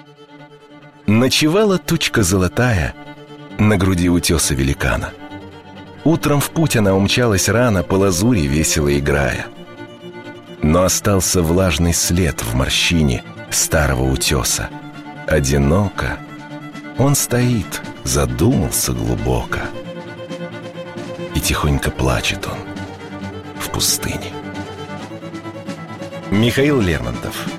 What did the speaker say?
Ночевала тучка золотая на груди утеса великана. Утром в путь она умчалась рано, по лазури весело играя. Но остался влажный след в морщине старого утеса. Одиноко он стоит, задумался глубоко, и тихонько плачет он в пустыне. Михаил Лермонтов.